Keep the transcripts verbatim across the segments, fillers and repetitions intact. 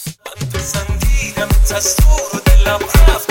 من پسندیدم از تو رو دلم رفت،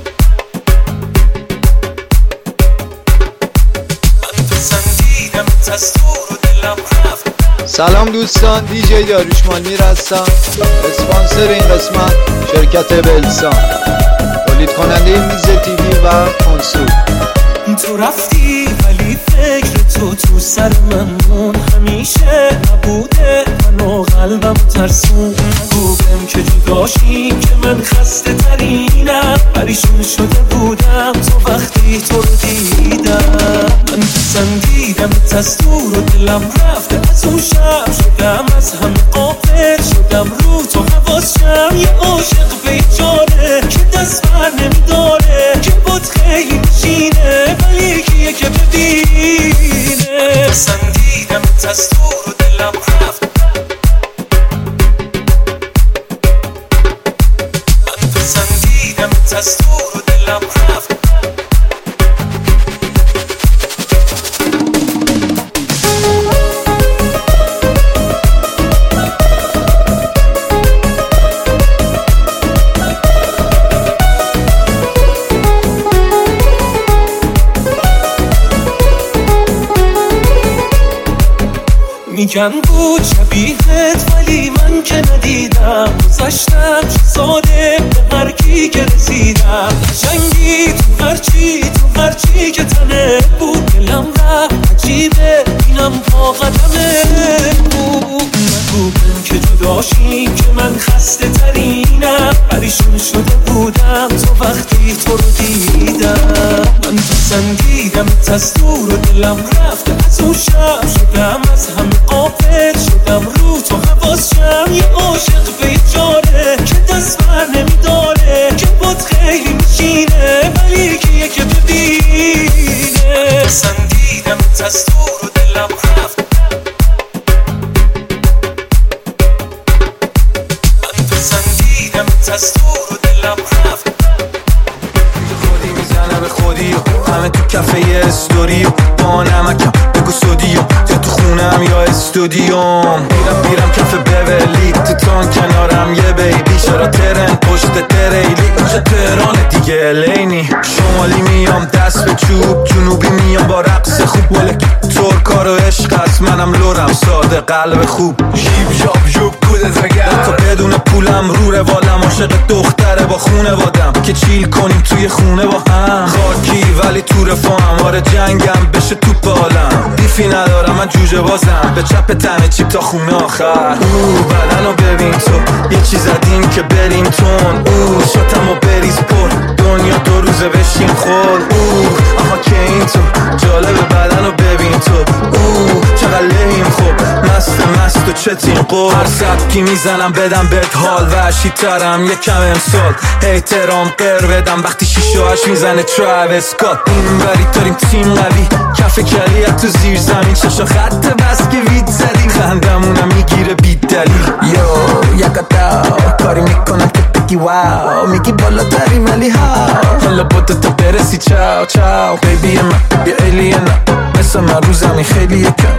من پسندیدم از تو رو دلم رفت. سلام دوستان، دیجی داریوش مانیر هستم. اسپانسر این قسمت شرکت بلسان، تولید کننده میز تیوی و کنسول. تو رفتی ولی فکر تو تو سر من مون، همیشه نبوده من و قلبم ترسون. نگو بهم که جداشیم که من خسته ترینم، پریشون شده بودم تو وقتی تو رو دیدم. من پسندیدم از تو رو دلم رفته، از اون شب شدم از همه غافل شدم، رو تو حواسم یه عاشق بیچاره که دست بر نمیداره، که بود خیلی نشینه ولی کیه که ببینه. پسندیدم از تو رو دلم رفت، من پسندیدم از تو رو دلم رفت. میگن بود شبیهت ولی من که ندیدم، گذاشتم چه ساده به هر کی که رسیدم. قشنگی تو هرچی تو هرچی که تنه بود، دلم رفت عجیبه اینم پا قدمه بود. نگو بهم که جداشیم که من خسته ترینم، پریشون شده بودم تو وقتی تو رو دیدم. من پسندیدم از تو رو دلم رفته، از اون شب شدم از همه غافل شدم، رو تو حواسم یه عاشق بیچاره که دست بر نمیداره، که بود خیلی میشینه ولی کیه که ببینه. پسندیدم از تو رو دلم رفت، من پسندیدم از تو رو دلم رفت. خودی میزنه به خودی و همه تو کفه استوری و با نمکم بگو سودی و یا تو خونم یا استودیوم. میرم میرم کف بولی تو تون کنارم یه بیبی، چرا ترن پشت تریلی اونجا تهران دیگه الینی. شمالی میام دست به چوب، جنوبی میام با رقص خوب، ولک ترکا و عشق است منم لورم ساده قلب خوب. شیب شاب جوب کودت بگم تا بدون پولم رو روالم، عاشق دختره با خونه وادم که چیل کنیم توی خونه با هم. خاکی ولی تو رفاهم، آره جنگم بشه توپ عالم. بیفی ندارم من جوجه بازم، به چپ تنه چیپ تا خونه آخر. او بدنو ببین تو یه چیز زدیم که بریم تون، او شاتمو بریز پر دنیا دو روزه بشیم خور. او آها که این تو جالبه بدنو ببین تو، او چقدر لحیم خوب مست مست و چتین قول. هر سبکی میزنم بدم بهت حال وحشی ترم یکم امسال، احترام قر بدم وقتی شیشه هاش میزنه تراویس اسکات. این بری داریم تیم قوی کف کلیت تو زیر زمین، چشا خط بس که وید زدیم خندمونم میگیره بی دلیل. یو یکتا کاری میکنم که بگی واو، میگی بالا تری ولی ها حالا بوده تا برسی چاو چاو. بیبی من بی ایلینا مثل من رو زمین خیلی یکم،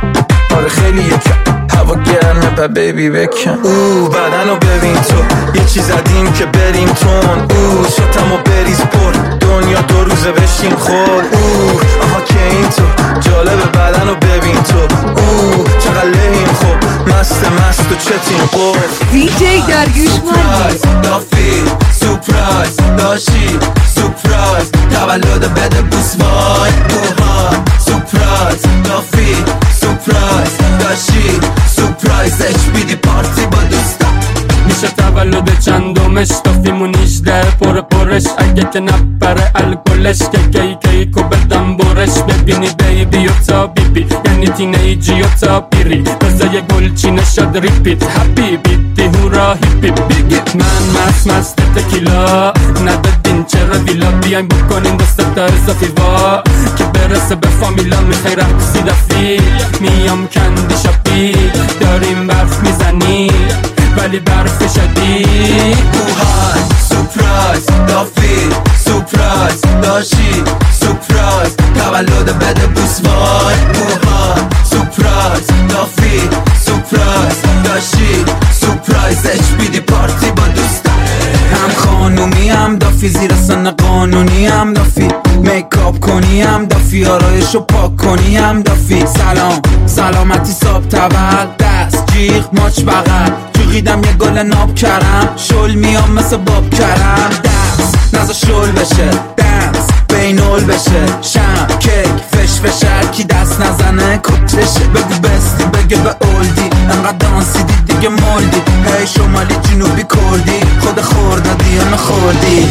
آره خیلی یکم هوا گرمه با بیبی بکن. او بدنو ببین تو یه چیز زدیم که بریم تون، او شاتمو بریز پر دنیا دو روزه بشیم خور. او آها که این تو جالبه بدنو ببین تو، او چقدر لحیم خوب مست مست و چتین قول. دیجی داریوش مانیر دافی سپرایز داشی سپرایز تولد بده بوس وای اوها. سپرایز دافی سپرایز داشی سپرایز اچ بی دی پارتی با دوستا. میشه تولد چندمش دافیمون هجده پر پرش، اگه که نپره الکلش که کی کیکو بدم برش. ببینی بیبی و تا بیبی یعنی تینیجی و تا پیری، بزای گلچینه شد ریپیت هپی بیتی هورا هیپی بیگیت. من مست مست تکیلا ندادین چرا ویلا، بیایم بکنین دست تا اضافی وا که برسه به فامیلا. میخوای رقصی دفی میام کندی شاپی، داریم برف میزنی ولی برف شدید. اوهای سپرایز دافی سپرایز داشی سپرایز تولد بده بوس وای اوها. سپرایز دافی سپرایز داشی سپرایز اچ بی دی پارتی دافی، زیر سن قانونی هم دافی، میکاپ کنی هم دافی، آرایشو پاک کنی هم دافی. سلام سلامتی صاحب تول، دست جیغ ماچ بغل، جوغیدم یه گل ناب کرم، شل میام مثل باب کرم. دست نزا شل بشه، دنس بینول بشه، شم کیک فش فشر کی دست نزنه کتشه. بگو بستی بگه به اولدی، انقدر دانسیدی دیگه مولدی. هی شمالی جنوبی کردی، خود خوردادی یا نخوردی.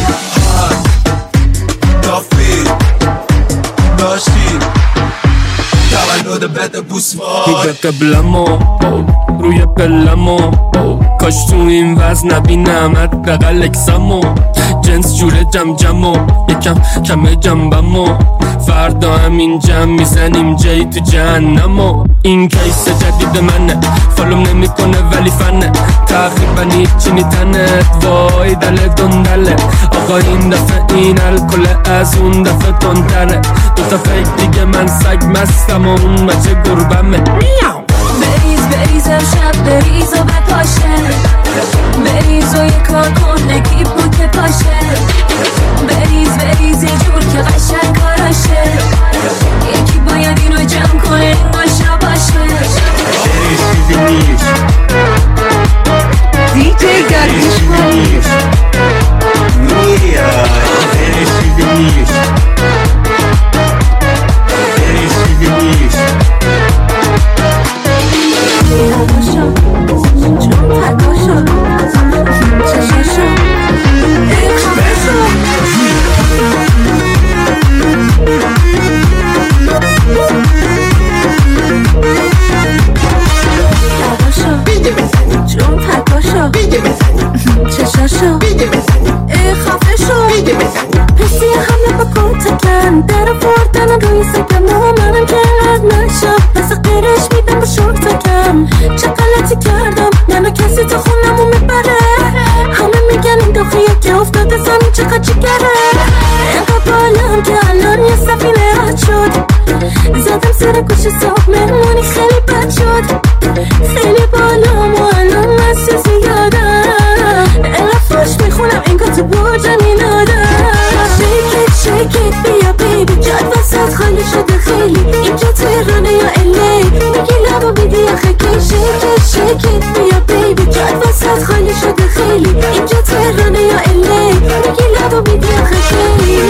دافی داشتی تولد بده بوسوار هیده قبلمو روی پلمو، کاش تو این وزن نبینمت بغل اکسمو. جنس جوره جم جمو، یکم کمه جنبمو، فردا همین جمع میزنیم جایی تو جهنمو. این کیس جدید منه، فالوم نمی کنه ولی فنه، تقریبا هیچی نیتنه، وای دل دندله. آقا این دفعه این الکل از اون دفعه تندره، دوتا فیک دیگه من سگ مستم و اون مچه گربمه. بریز بریز امشب بریز و بپاشه، بریز و یه کار کن نگی بود که پاشه. بریز بریز یه جور که قشنگ کاراشه، یکی باید اینو جمع کنه این باشه باشه. بریز چیزی نیست، دیجی داریوش مالی. بریز چیزی نیست، بریز چیزی نیست. تکاشو جون تکاشو چشاشو اکشاشو. جون تکاشو چشاشو ای خفه شو. پسی همه با کنتکن در بردن روی سکم و منم که رد نشم، پس قیرش میدم با شورتکم. چه غلطی کردم منو کسی تو خونمو میبره، همه میگن این داخلیه که افتاده زمین چقدر جگره. اینقدر بالم که الان یه سفینه رد شد، زدم سر گوش صاحب مهمونی خیلی بد شد. خیلی بالام و الان مسیح زیادم، الافاش میخونم انگار تو برجم اینادم. Shake it, shake it, بیا بیبی جاد وسط خالی شده خیلی، اینجا تهرانه یا الی میگی لبا بیدی آخه کی. Shake it, shake it, بیا بیبی جاد وسط خالی شده خیلی، اینجا تهرانه یا الی میگی لبا بیدی آخه کی.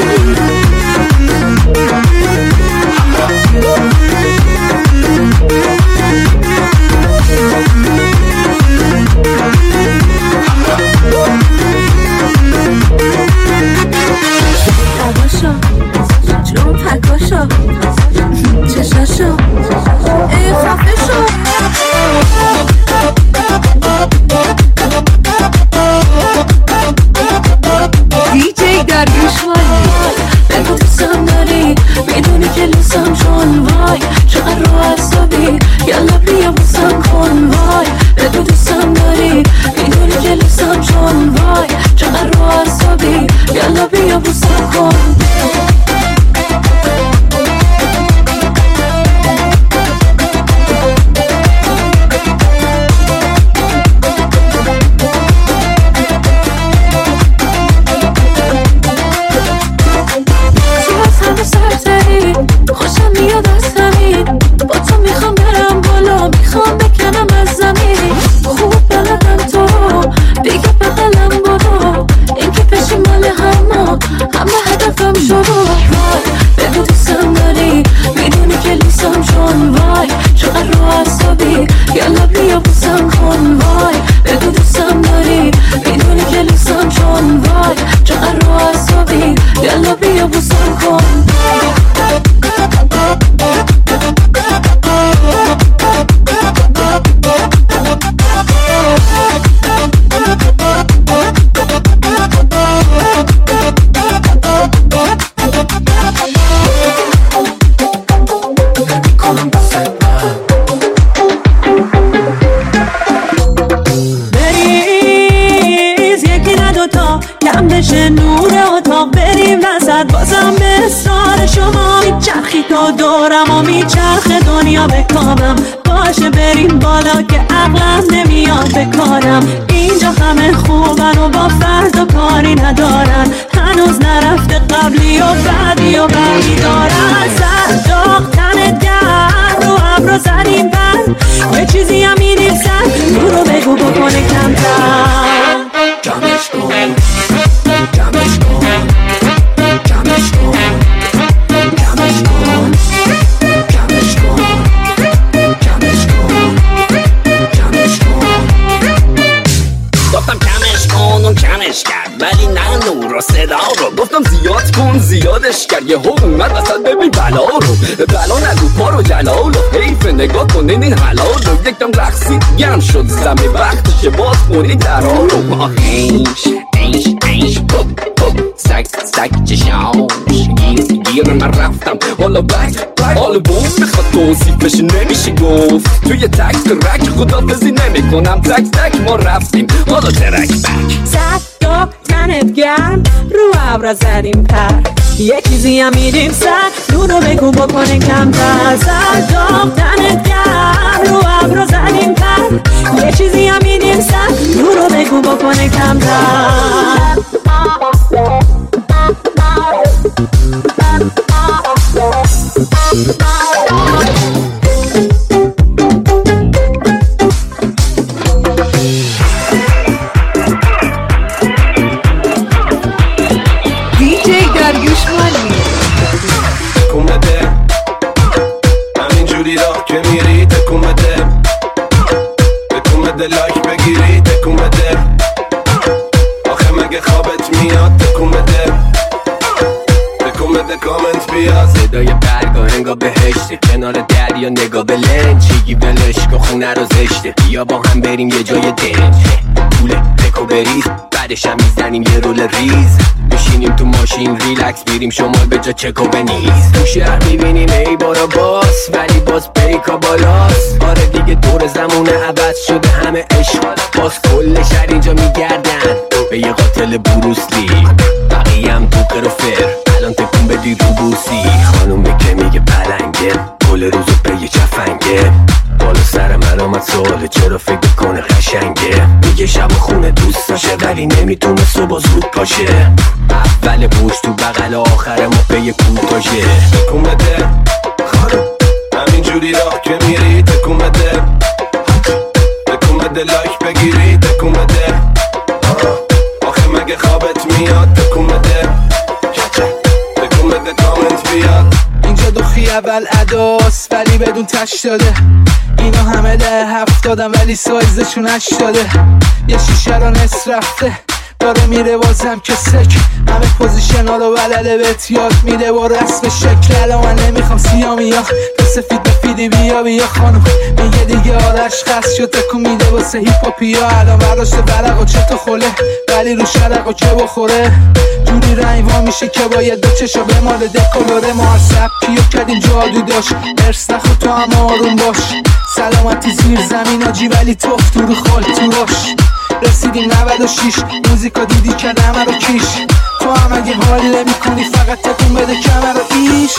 تکاشو جون تکاشو چشاشو ای خفه شو. دیجی داریوش مالی. بگو دوستم داری، میدونی که لوسم چون وای چقدر رو اعصابی، یالا بیا بوسم کن وای. بگو دوستم داری، میدونی که لوسم چون وای چقدر رو اعصابی، یالا بیا بوسم کن. خوشم میاد از زمین، با تو میخوام برم بالا، میخوام بکنم از زمین. خوب بلدم تو دیگه بغلم برو، این که پیشی مال همه همه هدفم شروع. بگو دوستم داری، میدونی که لیسم چون وای چقدر رو اعصابی، یالا بیا بوسم کن وای. بگو دوستم داری، میدونی که لیسم چون وای چقدر رو اعصابی، یالا بیا بوسم کن. بریز یکی نه دوتا کم بشه نور اتاق، بریم وسط بازم به اصرار شما میچرخی تو دورم و میچرخ دنیا به کامم. باشه بریم بالا که عقلم نمیاد به کارم، اینجا همه خوبن و با فرد و کاری ندارن. هنوز نرفته قبلی و بعدی و بعدی دارن سر داغ تنت گرم رو ابرو زدیم بر یه چیزی هم میدیم سر رو رو بگو بکنه کمتر جمعش کن جمعش کن جمعش کن جمعش کن جمعش کن جمعش کن جمعش کن گفتم کمش کن اون کمش کرد ولی نه نور و صدا رو گفتم زیاد کن زیادش کرد یه هم اومد اصلا ببین بلا رو بلا نگو پا رو جلال و حیف نگاه کنین این حلال رو یکم رقصید گرم شد زمین وقتشه باز کنی درها رو ما اینش اینش اینش پوپ پوپ سک سک چشاش گیر گیر من رفتم حالا بک حالا بوم میخواد توصیفش نمیشه گفت توی تک ترک خدافزی نمی کنم تک تک ما رفتیم حالا ترک بک سر داغ تنت گرم رو ابرا زدیم پر یه چیزی هم میدیم سر رو رو بگو بکنه کمتر سر داغ تنت گرم رو ابرا زدیم پر یه چیزی هم میدیم سر رو رو بگو بکنه کمتر دیجی داریوش مانی تکون بده همینجوری راه که میری تکون بده تکون بده لایک بگیری تکون بده آخه مگه خوابت میاد تکون بده تکون بده کامنت بیاد صدای برگا انگا بهشته کنار دریا نگاه به لنج چیگی ولش کن خونه رو زشته بیا با هم بریم یه جای دنج پول تکو بریز بعدش هم میزنیم یه رول ریز بشینیم تو ماشین ریلکس بیریم شمال به جا چکو بنیز تو شهر میبینیم ای بارا باس ولی باز بیکا بالاس آره دیگه دور زمونه عوض شده همه عشق باز کل شهر اینجا میگردن به یه قاتل بروسلی بقیه هم توقر و فر الان تکون بدی رو بوسی خانومه که میگه پلنگه کل روزو به یه چفنگه بالا سر من آمد سواله چرا فکر کنه قشنگه میگه شب خونه دوست داشه ولی نمیتونه صبح زود پاشه اول بوش تو بغل آخر ما به یه کوتاشه تکون بده خانم همینجوری راه که میری تکون بده تکون بده لایک بگیری تکون بده آخه مگه خوابت میاد تکون بده تکون بده کامنت بیاد اینجا دوخی اول اداست ولی بدون تش داده اینا همه ده هفت دادم ولی سایزشون اش داده یه شیشه رو نصف رفته داره میره بازم که سک همه پوزیشن ها رو بلده بهت یاد میده با رسم شکل الان من نمیخوام سیامی ها تو سفید بفیدی بیا بیا خانم میگه دیگه آرش خست شد تکون میده واسه هیپاپی ها الان برداشته برق و چطور خوله ولی رو شرق و چه بخوره جوری رنگ وا میشه که باید دو چشا به مال دکولوره ما هر سبکیو کردیم جادو داشت ارس نخود تو هم آروم باش سلامتی زیر زمین آجی ولی توف تو رو خال تو راش رسیدیم نود و شیش موزیکا دیدی که همه رو کیش تو هم اگه حالی نمی کنی فقط تکون بده کمر رو ایش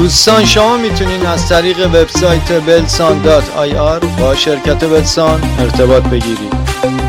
دوستان شما میتونین از طریق وبسایت بلسان دات آی آر با شرکت بلسان ارتباط بگیرید.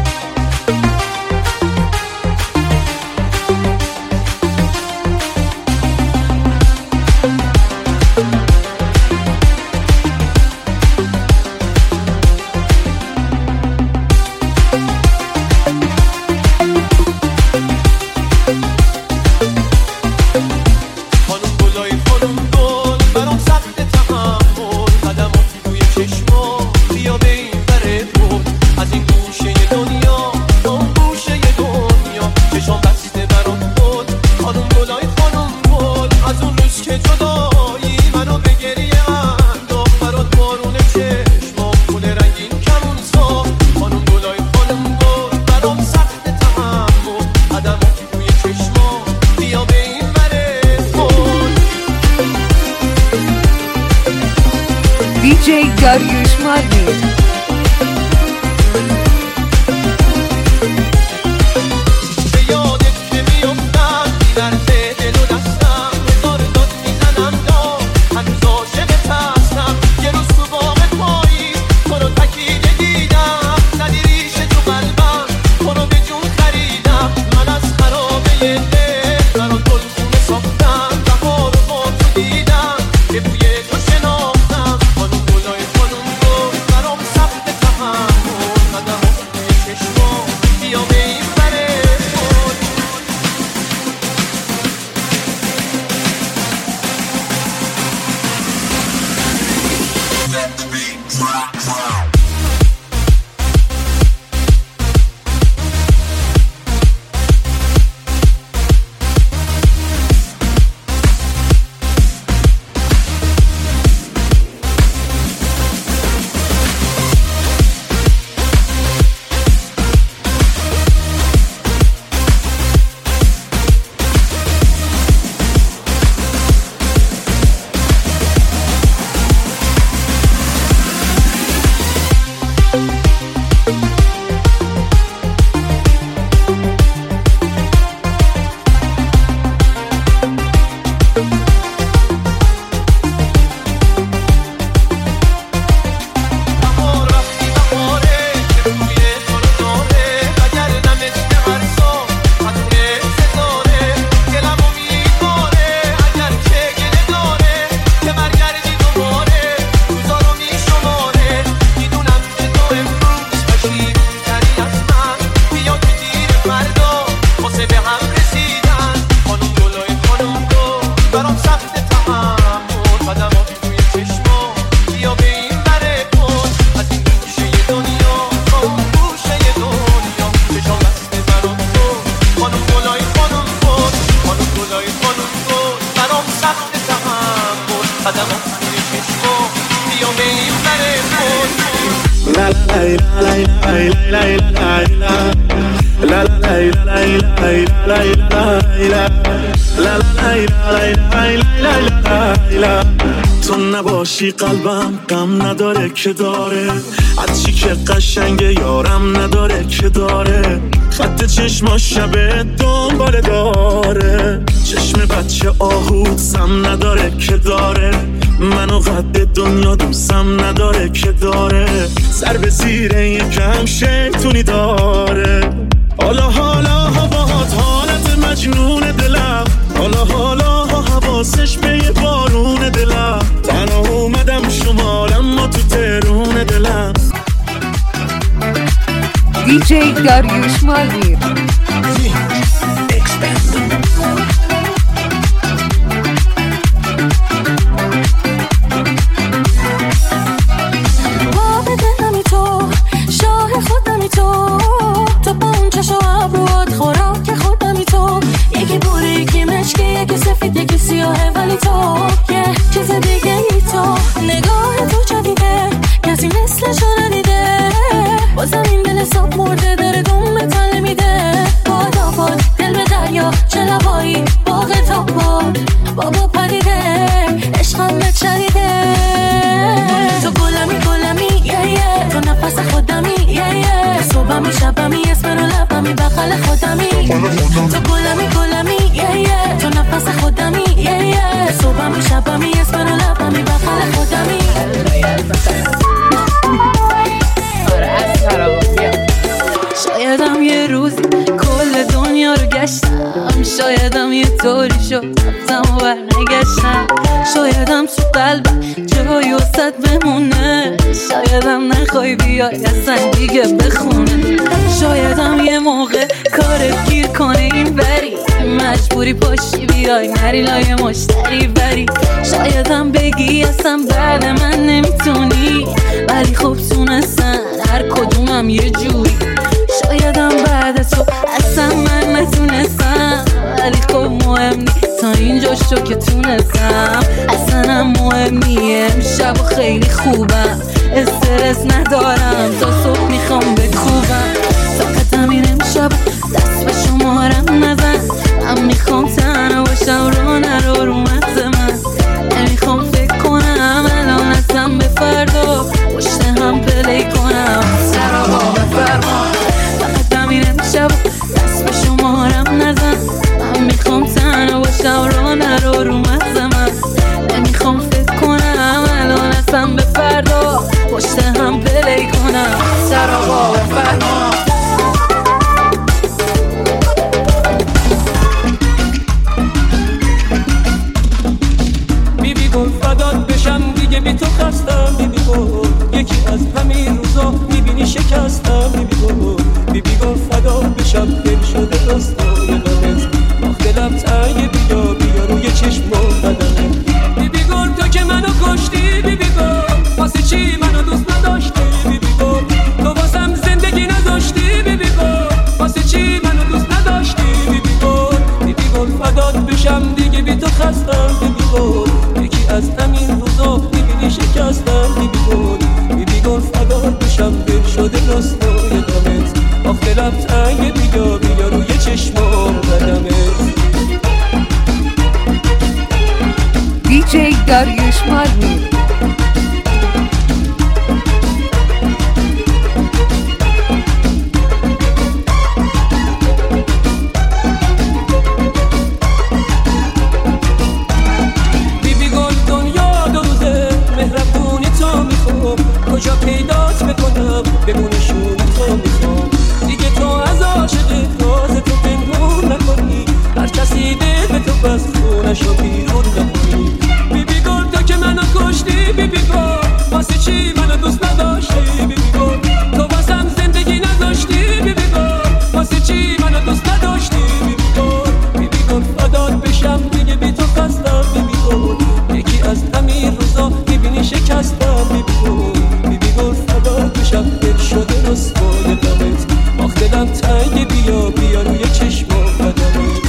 دیجی داریوش مانی. تو نباشی قلبم غم نداره که داره، از چی که قشنگه یارم نداره که داره، خط چشما شبه دنباله داره، چشم بچه آهود سم نداره که داره، منو قد دنیا دوستم نداره که داره، سر به زیر یکم شیطونی داره. حالا حالا هوات حالت مجنون دلم، حالا حالا حواسش به یه بارون دلم، تنها اومدم شمالم ما تو ترون دلم. دیجی داریوش مانی. یکی سیاهه ولی تو یه چیز دیگه ای تو، نگاه تو جدیده کسی مثلشو ندیده، بازم این دل حساب مرده داره دوم تله میده، باد آباد دل به دریا چه لبایی باغ تا باد بابا پریده عشقم بچریده، تو گلمی گلمی یه یه تو نفس خودمی یه یه صبحمی شبمی اسم رو لبمی بغل خودمی، تو گلمی گلمی یه یه تو نفس خودمی یه یه صبحمی شبمی اسم رو شد رفتم و برنگشتم. شایدم تو قلب جایی وسط بمونه، شایدم نخوای بیای اصلا دیگه بخونه. شایدم یه موقع کارت گیر کنه این بری، مجبوری پاشی بیای نری لای مشتری بری. شایدم بگی اصلا بعد من نمیتونی، ولی خب تونستن هر کدومم یه جوری. شایدم بعد تو اصلا من نتونستم، ولی خب مهم نیست تا اینجا شو که تونستم. اصلا هم مهم نیه امشب و خیلی خوبم، استرس ندارم تا صبح میخوام بکوبم. فقط همین امشب دست به شمارم نزن، من میخوام تنها باشم رو نرو رو مغز من. نمیخوام فکر کنم الان اصلا به فردا پشت هم پلی کنم سرابا بفرما. فقط همین امشب دست به شمارم نزن، من میخوام تنها باشم رو نرو رو مغز من. نمیخوام فکر کنم الان اصلا به فردا پشت هم پلی کنم سرابا بفرما. دیگه بی تو خستم بیبی گل، یکی از همین روزا میبینی شکستم بیبی گل. بیبی گل فدا بشم دل شده راستای غمت، آخ دلم تنگ بیا بیا روی چشم و بدنت. بیبی گل تو که منو کشتی بیبی گل، واسه چی منو دوست نداشتی بیبی گل؟ تو واسم زندگی نداشتی بیبی گل، واسه چی منو دوست نداشتی بیبی گل؟ بیبی گل فدات بشم دیگه بی تو خستم بیبی گل، یکی از همین روزا میبینی شکستم بیبی گل. بیبی گل فدات بشم دل شده راستای غمت، آخ دلم تنگ بیا بیا روی چشمام قدمت. دیجی داریوش مالمیر. کجا پیدات بکنم بمونشون تو میخوام، دیگه تو از عاشق راز تو پنهون نکنی، هر کسی دل به تو بس خونشو بیرون نکنی. بیبی گل تو که منو کشتی بیبی گل، واسه چی منو دوست نداشتی بیبی گل؟ تو واسم زندگی نداشتی بیبی گل، واسه چی منو دوست نداشتی بیبی گل؟ بیبی گل فدات بشم دیگه بی تو خستم بیبی گل، یکی از همین روزا میبینی شکستم بیبی گل. گل فدات بشم دل شده رسوای غمت، آخ دلم تنگ بیا بیا روی چشم و قدمت.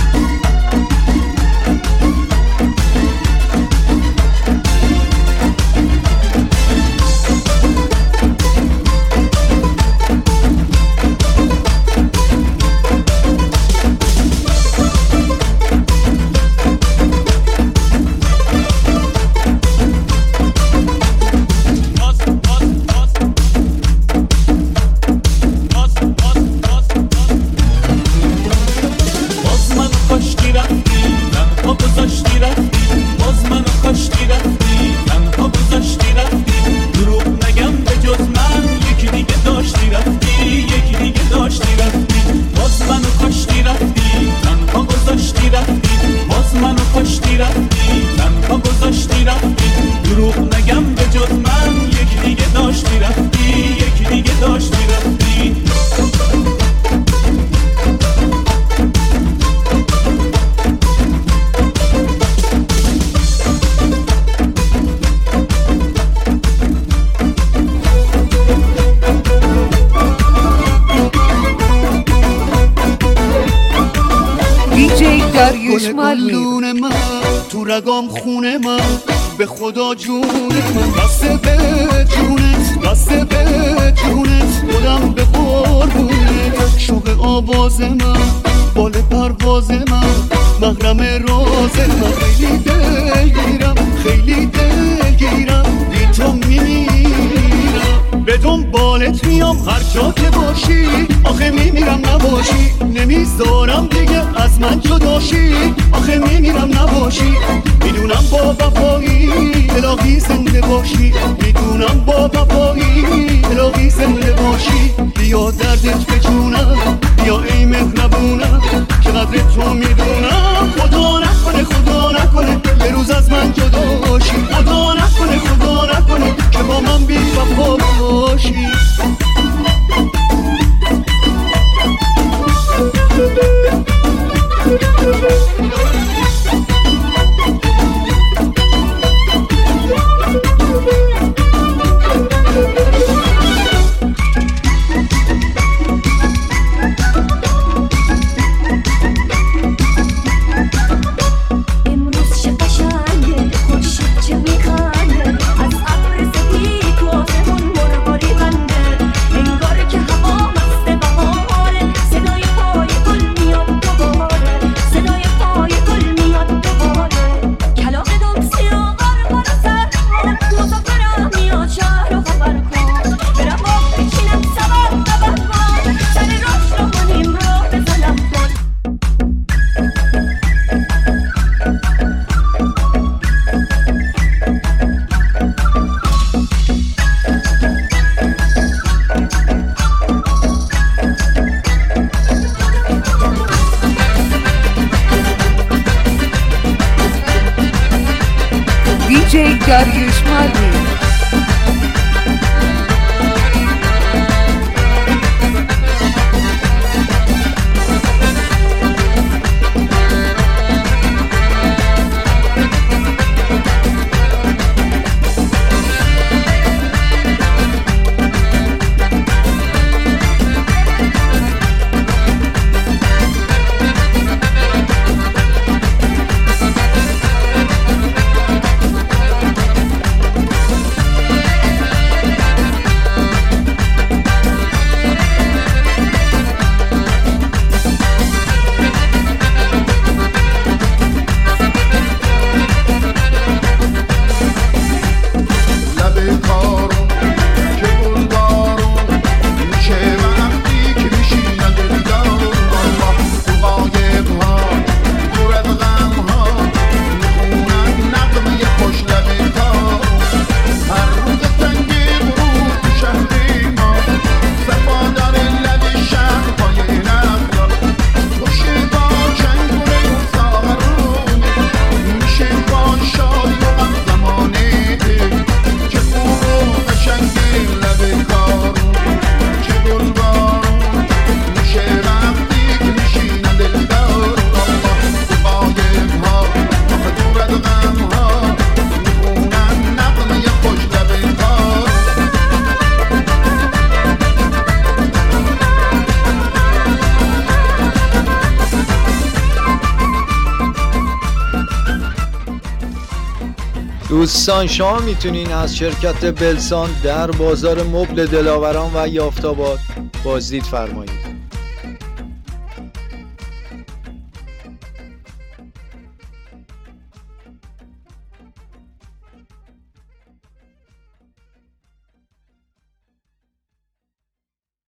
گلدون من تو رگام خونه من، به خدا جون من بسته به جونت، بسته به جونت، خودم به قربونت. شوق آواز من، بال پرواز من، محرم راز من. خیلی دلگیرم، خیلی دلگیرم، بی تو میمیرم، به دنبالت میام هر جا که باشی. آخه میمیرم نباشی، نمیذارم دیگه از من جداشی. آخه میمیرم نباشی، میدونم با وفایی الهی زنده باشی. میدونم با وفایی الهی زنده باشی. بیا دردت به جونم، بیا ای مهربونم، چقدر تو میدونم خدا جی داریوش مارمیر. دوستان شما میتونین از شرکت بلسان در بازار مبل دلاوران و یافت‌آباد بازدید فرمایید.